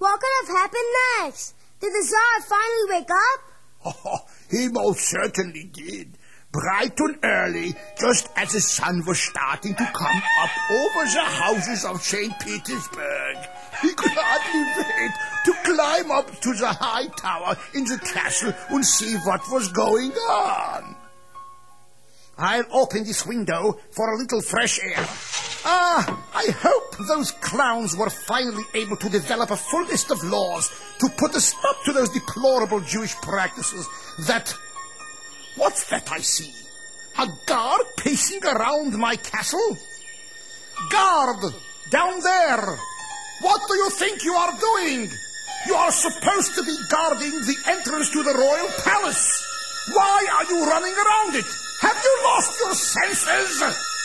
What could have happened next? Did the Tsar finally wake up? Oh, he most certainly did. Bright and early, just as the sun was starting to come up over the houses of St. Petersburg. He could hardly wait to climb up to the high tower in the castle and see what was going on. I'll open this window for a little fresh air. I hope those clowns were finally able to develop a full list of laws to put a stop to those deplorable Jewish practices that... What's that I see? A guard pacing around my castle? Guard! Down there! What do you think you are doing? You are supposed to be guarding the entrance to the royal palace. Why are you running around it? Have you lost your senses?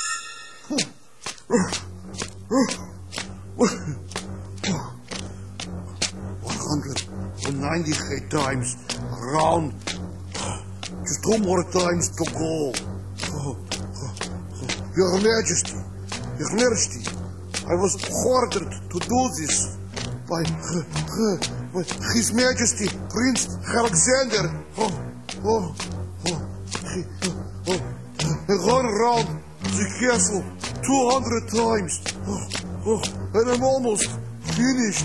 198 times around. Just 2 more times to go. Your Majesty, I was ordered to do this by His Majesty Prince Alexander. I run around the castle 200 times. And I'm almost finished.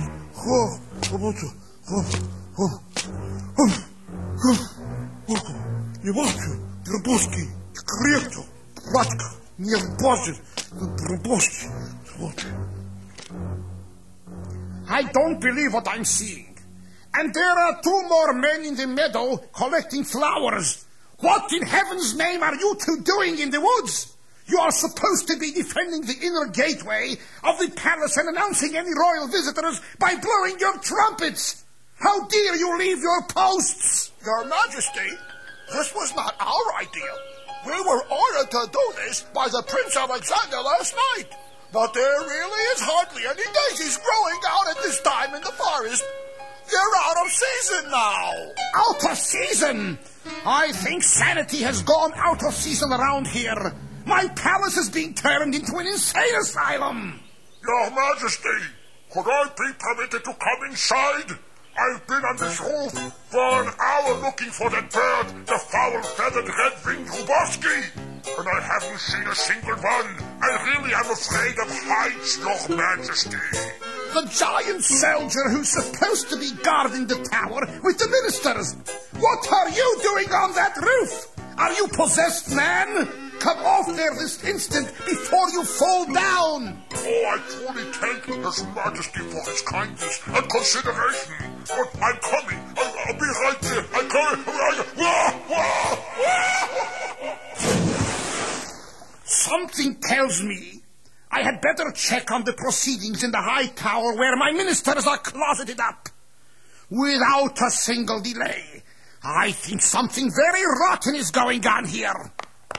Иванка, Дробовский, Крехтов, Батька, Нербазин, Дробовский. I don't believe what I'm seeing. And there are 2 more men in the meadow collecting flowers. What in heaven's name are you 2 doing in the woods? You are supposed to be defending the inner gateway of the palace and announcing any royal visitors by blowing your trumpets. How dare you leave your posts? Your Majesty, this was not our idea. We were ordered to do this by the Prince Alexander last night. But there really is hardly any daisies growing out at this time in the forest. They're out of season now. Out of season? I think sanity has gone out of season around here. My palace is being turned into an insane asylum. Your Majesty, could I be permitted to come inside? I've been on this roof for an hour looking for that bird, the foul-feathered red-winged Ruboski, and I haven't seen a single one. I really am afraid of heights, Your Majesty. The giant soldier who's supposed to be guarding the tower with the ministers. What are you doing on that roof? Are you possessed, man? Come off there this instant before you fall down. Oh, I truly thank His Majesty for his kindness and consideration. But I'm coming. I'll be right there. I'm coming. Something tells me I had better check on the proceedings in the high tower where my ministers are closeted up. Without a single delay, I think something very rotten is going on here.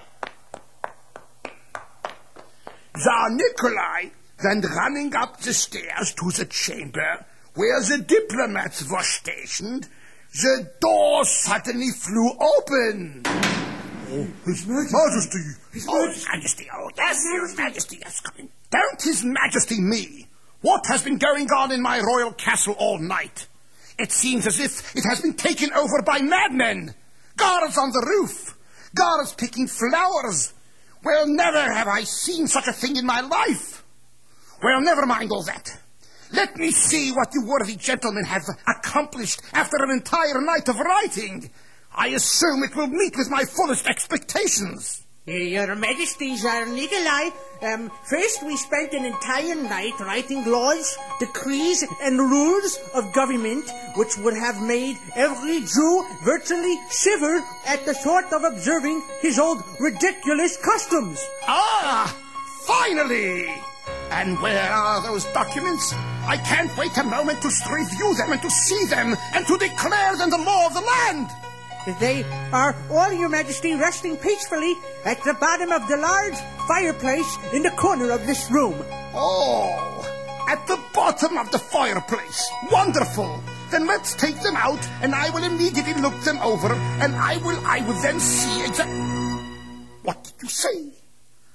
Tsar Nikolai then running up the stairs to the chamber where the diplomats were stationed, the door suddenly flew open. Oh, His Majesty! His Majesty! Oh, yes, His Majesty has come in. Don't His Majesty me. What has been going on in my royal castle all night? It seems as if it has been taken over by madmen. Guards on the roof. Guards picking flowers. Well, never have I seen such a thing in my life. Well, never mind all that. Let me see what you worthy gentlemen have accomplished after an entire night of writing. I assume it will meet with my fullest expectations. Your Majesty, Tsar Nikolai, first we spent an entire night writing laws, decrees, and rules of government which would have made every Jew virtually shiver at the thought of observing his old ridiculous customs. Ah, finally! And where are those documents? I can't wait a moment to review them and to see them and to declare them the law of the land. They are, all Your Majesty, resting peacefully at the bottom of the large fireplace in the corner of this room. Oh, at the bottom of the fireplace. Wonderful. Then let's take them out, and I will immediately look them over, and I will then see exactly... What did you say?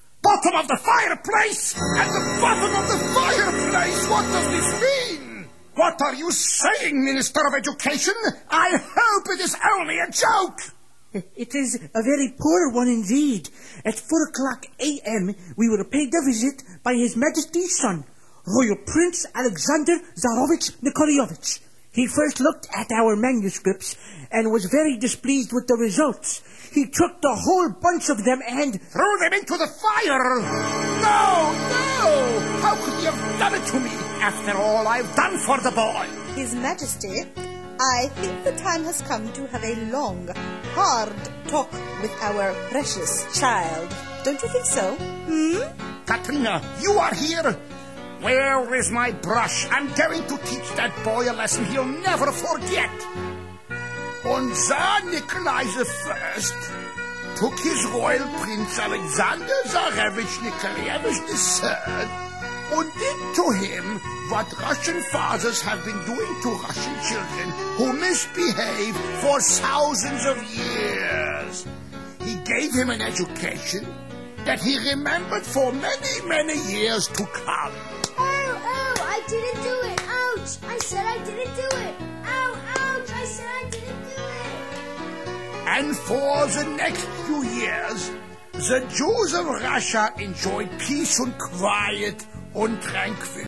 Bottom of the fireplace? At the bottom of the fireplace? What does this mean? What are you saying, Minister of Education? I hope it is only a joke. It is a very poor one indeed. At 4:00 a.m. we were paid a visit by His Majesty's son, Royal Prince Alexander Tsarovich Nikolaevich. He first looked at our manuscripts and was very displeased with the results. He took the whole bunch of them and threw them into the fire. No! How could you have done it to me after all I've done for the boy? His Majesty, I think the time has come to have a long, hard talk with our precious child. Don't you think so? Katrina, you are here. Where is my brush? I'm going to teach that boy a lesson he'll never forget. Und Tsar Nikolai I took his royal Prince Alexander Tsarevich Nikolaevich III and did to him what Russian fathers have been doing to Russian children who misbehave for thousands of years. He gave him an education that he remembered for many, many years to come. Oh, I didn't do it. Ouch! I said I didn't do it. Ouch! I said I didn't do it. And for the next few years, the Jews of Russia enjoyed peace and quiet and tranquility.